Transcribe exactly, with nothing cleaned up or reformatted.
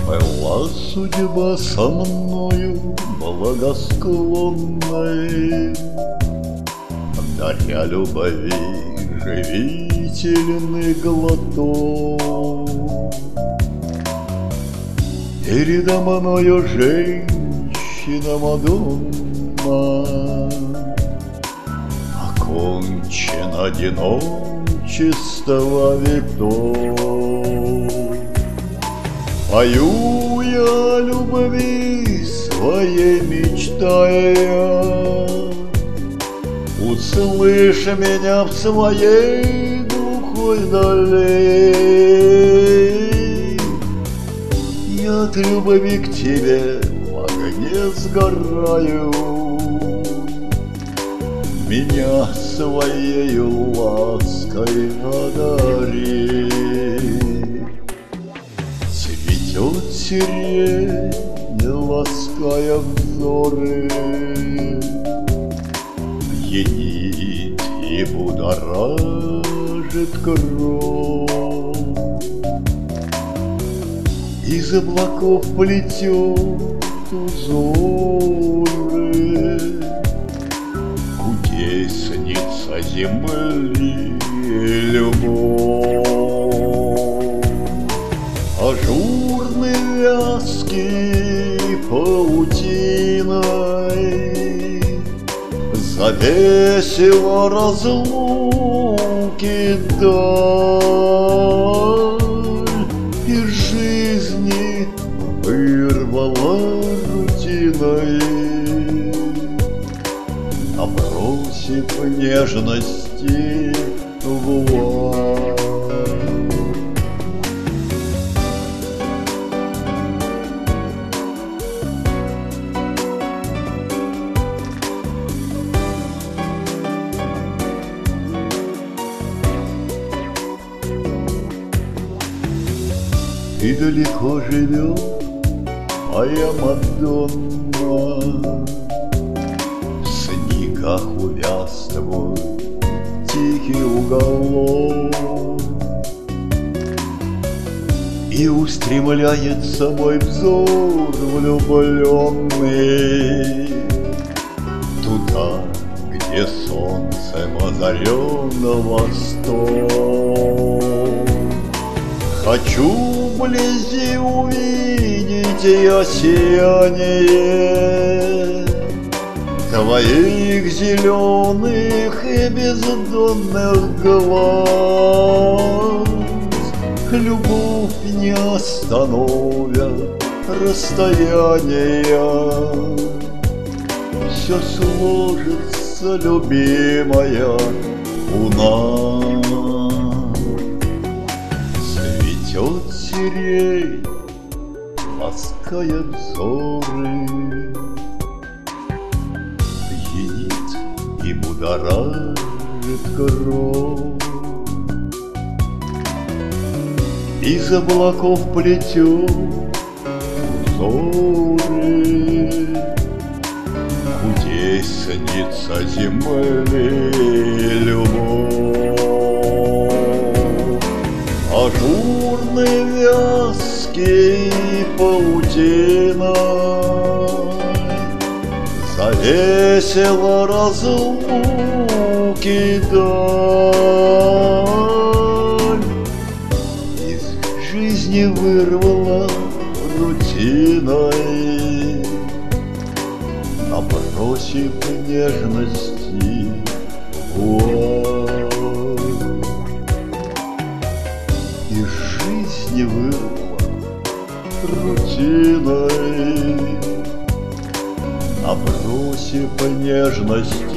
Была судьба со мною благосклонной, даря любви живительный глоток. Передо мною женщина Мадонна, окончен одиночества веков. Пою я любви своей мечтая, услышь меня в своей глухой дали. Я от любви к тебе в огне сгораю, меня своей лаской одари. Цветет сирень, лаская взоры, пьянит и будоражит кровь. Из облаков плетет узоры кудесница земли любовь. Ажурный вязкий паутиной завесила разлуки даль, из жизни вырвала рутиной, набросив нежности вуаль. Ты далеко живешь, моя Мадонна, в снегах увяз твой тихий уголок, и устремляется мой взор влюбленный туда, где солнцем озарен восток. Хочу вблизи увидеть я сияние твоих зеленых и бездонных глаз. Любовь не остановят расстояния, все сложится, любимая, у нас. Цветет сирень, лаская взоры, пьянит и будоражит кровь. Из облаков плетет узоры кудесница земли любовь. Ажурный вязкий паутиной завесила разлуки даль, из жизни вырвала рутиной, набросив нежности вуаль. Из жизни вырвала рутиной, набросив нежности